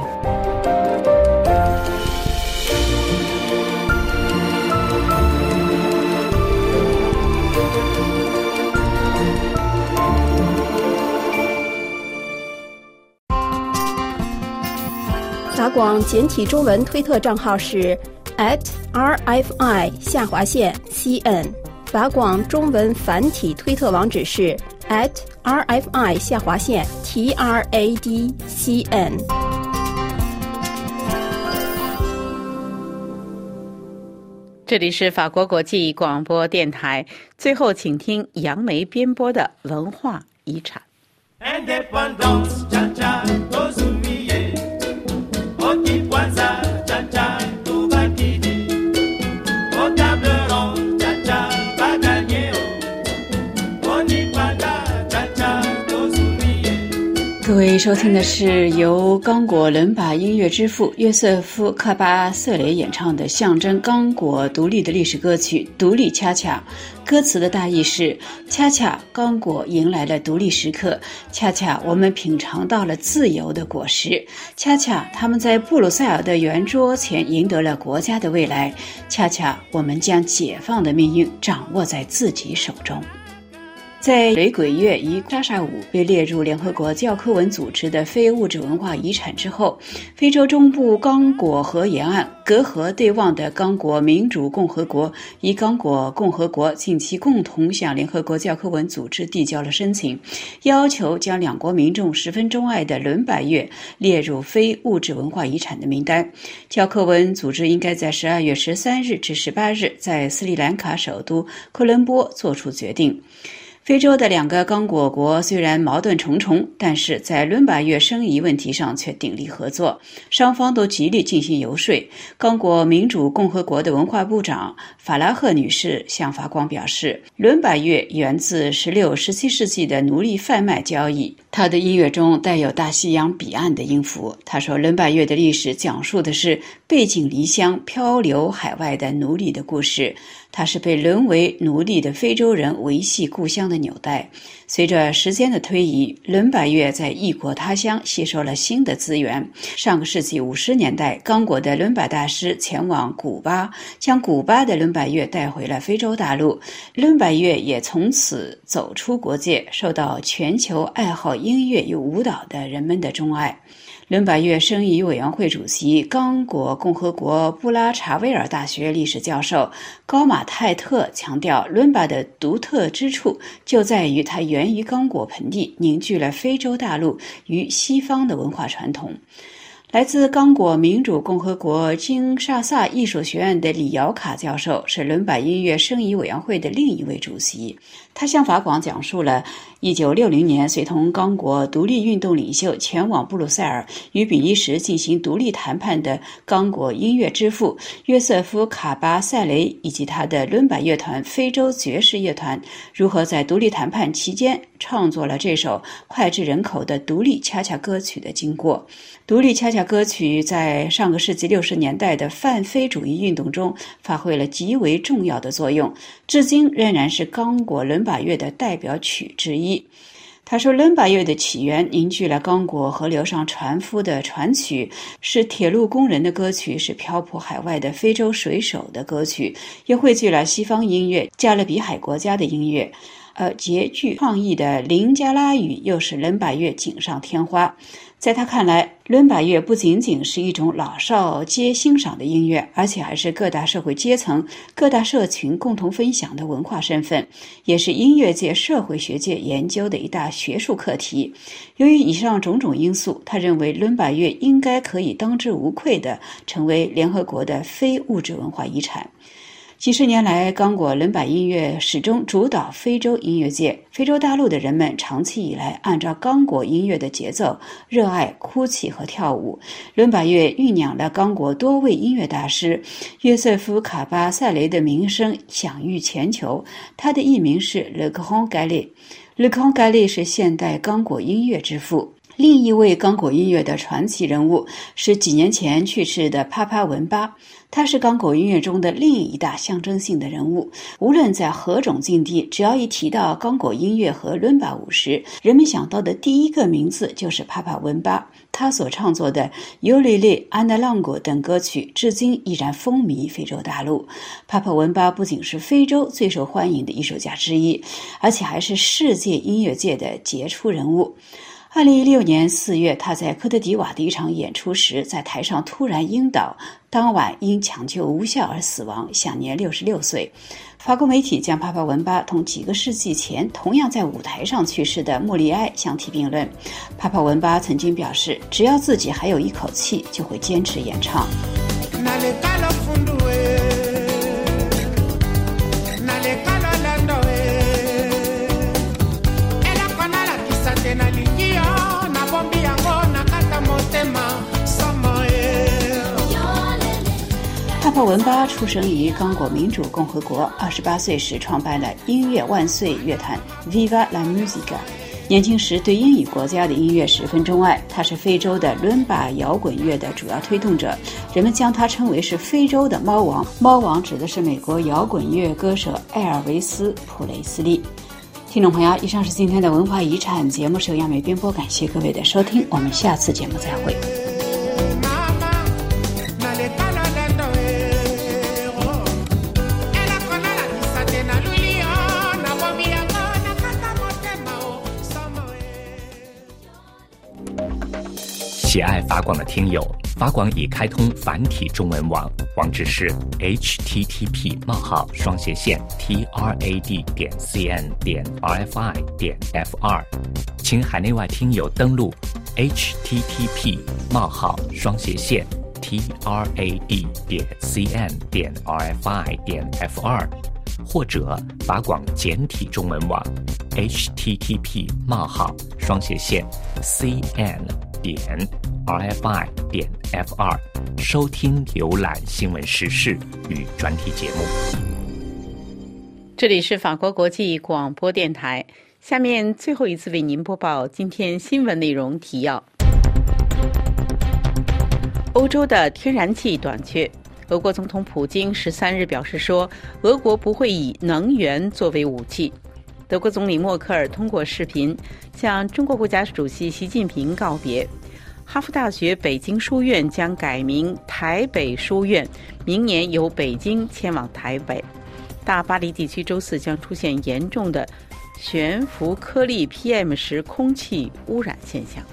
法广简体中文推特账号是 at r f i 下划线 c n， 法广中文繁体推特网址是 at r f i 下划线 t r a d c n。 这里是法国国际广播电台，最后请听杨梅编播的文化遗产。各位收听的是由刚果伦巴音乐之父约瑟夫·卡巴瑟雷演唱的象征刚果独立的历史歌曲《独立恰恰》。歌词的大意是：恰恰刚果迎来了独立时刻，恰恰我们品尝到了自由的果实，恰恰他们在布鲁塞尔的圆桌前赢得了国家的未来，恰恰我们将解放的命运掌握在自己手中。在雷鬼乐与莎莎舞被列入联合国教科文组织的非物质文化遗产之后，非洲中部刚果河沿岸隔河对望的刚果民主共和国与刚果共和国近期共同向联合国教科文组织递交了申请，要求将两国民众十分钟爱的伦巴乐列入非物质文化遗产的名单。教科文组织应该在十二月十三日至十八日在斯里兰卡首都科伦坡作出决定。非洲的两个刚果国虽然矛盾重重，但是在伦巴乐申遗问题上却鼎力合作，双方都极力进行游说。刚果民主共和国的文化部长法拉赫女士向法广表示，伦巴乐源自十六、十七世纪的奴隶贩卖交易，她的音乐中带有大西洋彼岸的音符。她说，伦巴乐的历史讲述的是背井离乡、漂流海外的奴隶的故事，它是被沦为奴隶的非洲人维系故乡的纽带。随着时间的推移，伦巴乐在异国他乡吸收了新的资源。上个世纪五十年代，刚果的伦巴大师前往古巴，将古巴的伦巴乐带回了非洲大陆。伦巴乐也从此走出国界，受到全球爱好音乐与舞蹈的人们的钟爱。伦巴乐申遗委员会主席、刚果共和国布拉查维尔大学历史教授高马泰特强调，伦巴的独特之处就在于它源于刚果盆地，凝聚了非洲大陆与西方的文化传统。来自刚果民主共和国金沙萨艺术学院的李尧卡教授是伦巴音乐申遗委员会的另一位主席。他向法广讲述了一九六零年随同刚果独立运动领袖前往布鲁塞尔与比利时进行独立谈判的刚果音乐之父约瑟夫·卡巴塞雷以及他的伦巴乐团非洲爵士乐团如何在独立谈判期间创作了这首脍炙人口的独立恰恰歌曲的经过。独立恰恰歌曲在上个世纪六十年代的泛非主义运动中发挥了极为重要的作用，至今仍然是刚果伦巴乐的代表曲之一。他说，伦巴乐的起源凝聚了刚果河流上船夫的船曲，是铁路工人的歌曲，是漂泊海外的非洲水手的歌曲，又汇聚了西方音乐、加勒比海国家的音乐。而极具创意的林加拉语又是伦巴乐锦上添花。在他看来，伦巴乐不仅仅是一种老少皆欣赏的音乐，而且还是各大社会阶层、各大社群共同分享的文化身份，也是音乐界、社会学界研究的一大学术课题。由于以上种种因素，他认为伦巴乐应该可以当之无愧地成为联合国的非物质文化遗产。几十年来，刚果伦巴音乐始终主导非洲音乐界。非洲大陆的人们长期以来按照刚果音乐的节奏，热爱哭泣和跳舞。伦巴乐酝酿了刚果多位音乐大师。约瑟夫·卡巴塞雷的名声享誉全球，他的艺名是 Le Grand Galet。Le Grand Galet 是现代刚果音乐之父。另一位刚果音乐的传奇人物是几年前去世的帕帕文巴，他是刚果音乐中的另一大象征性的人物。无论在何种境地，只要一提到刚果音乐和伦巴舞时，人们想到的第一个名字就是帕帕文巴。他所创作的《尤里利》《安娜浪果》等歌曲至今依然风靡非洲大陆。帕帕文巴不仅是非洲最受欢迎的艺术家之一，而且还是世界音乐界的杰出人物。二零一六年四月，他在科特迪瓦的一场演出时，在台上突然晕倒，当晚因抢救无效而死亡，享年六十六岁。法国媒体将帕帕文巴同几个世纪前同样在舞台上去世的莫里埃相提并论。帕帕文巴曾经表示，只要自己还有一口气，就会坚持演唱。 赫文巴出生于刚果民主共和国，二十八岁时创办了音乐万岁乐团 Viva la Musica。年轻时对英语国家的音乐十分钟爱，他是非洲的伦巴摇滚乐的主要推动者，人们将他称为是非洲的猫王。猫王指的是美国摇滚乐歌手艾尔维斯·普雷斯利。听众朋友，以上是今天的文化遗产节目，是由亚美编播，感谢各位的收听，我们下次节目再会。 喜爱法广的听友，法广已开通繁体中文网，网址是 h t t p 冒号双斜线 t r a d 点 c n 点 r f i 点 f 二，请海内外听友登录 h t t p 冒号双斜线 t r a d 点 c n 点 r f i 点 f 二，或者法广简体中文网 h t t p 冒号双斜线 c n 点 r f i 点 f 二，收听浏览新闻时事与专题节目。 这里是法国国际广播电台，下面最后一次为您播报今天新闻内容提要。欧洲的天然气短缺，俄国总统普京十三日表示说，俄国不会以能源作为武器。德国总理默克尔通过视频向中国国家主席习近平告别。哈佛大学北京书院将改名台北书院，明年由北京迁往台北。大巴黎地区周四将出现严重的悬浮颗粒 P M 十 空气污染现象。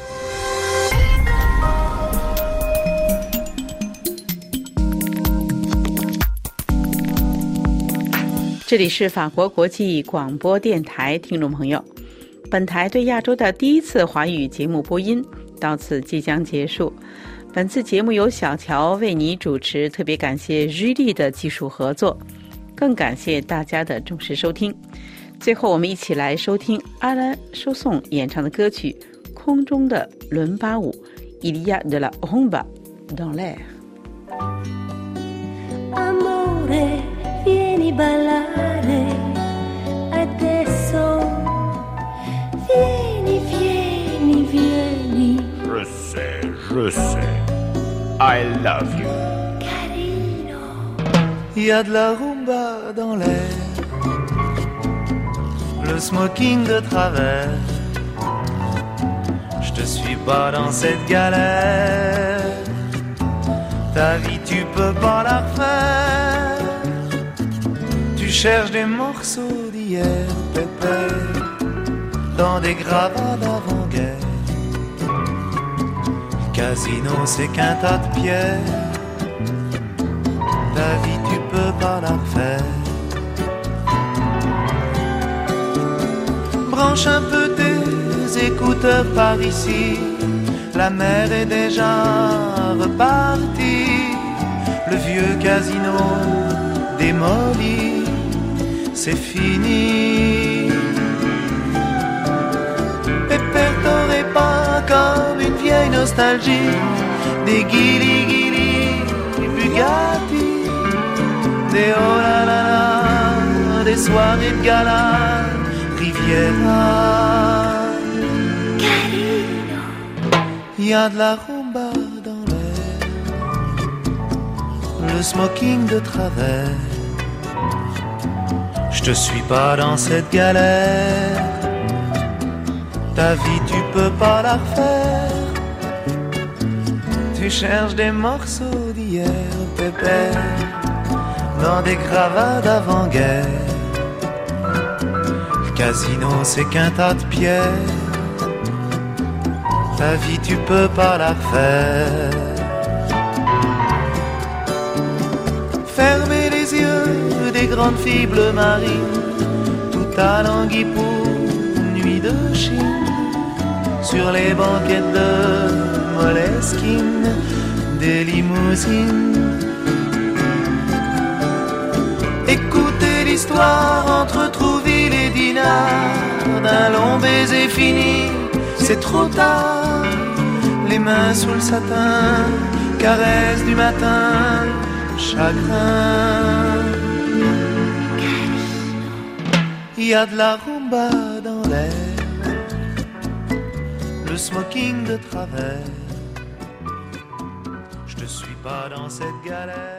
这里是法国国际广播电台，听众朋友，本台对亚洲的第一次华语节目播音到此即将结束。本次节目由小乔为你主持，特别感谢日丽的技术合作，更感谢大家的重视收听。最后我们一起来收听阿兰收颂演唱的歌曲《空中的伦巴舞》Il y a de la rumba dans l'air。 Amore, vieni ballare adesso, vieni, vieni, vieni. Je sais, je sais, I love you. Carino. Il y a de la rumba dans l'air, le smoking de travers. Je te suis pas dans cette galère, ta vie tu peux pas la refaire. Tu cherches des morceaux d'hier, pépère, dans des gravats d'avant-guerre. Casino c'est qu'un tas de pierres, ta vie tu peux pas la refaire. Branche un peu tes écouteurs par ici, la mer est déjà repartie. Le vieux casino démoli, c'est fini. Pépère, t'aurais pas comme une vieille nostalgie des guili-guili, Bugatti, des oh la la la, des soirées de gala, Riviera. Carino. Il y a de la rumba dans l'air, le smoking de travers. Je te suis pas dans cette galère, ta vie tu peux pas la refaire. Tu cherches des morceaux d'hier, pépère, dans des gravats d'avant-guerre. Le casino c'est qu'un tas de pierres, ta vie tu peux pas la refaire. Fermez les yeux des grandes filles bleu marine, tout à Languille pour nuit de Chine, sur les banquettes de Moleskine, des limousines. Écoutez l'histoire entre Trouville et Dinard, d'un long baiser fini, c'est trop tard. Les mains sous le satin, caresse du matin, chagrin. Il y a de la rumba dans l'air, le smoking de travers. Je te suis pas dans cette galère.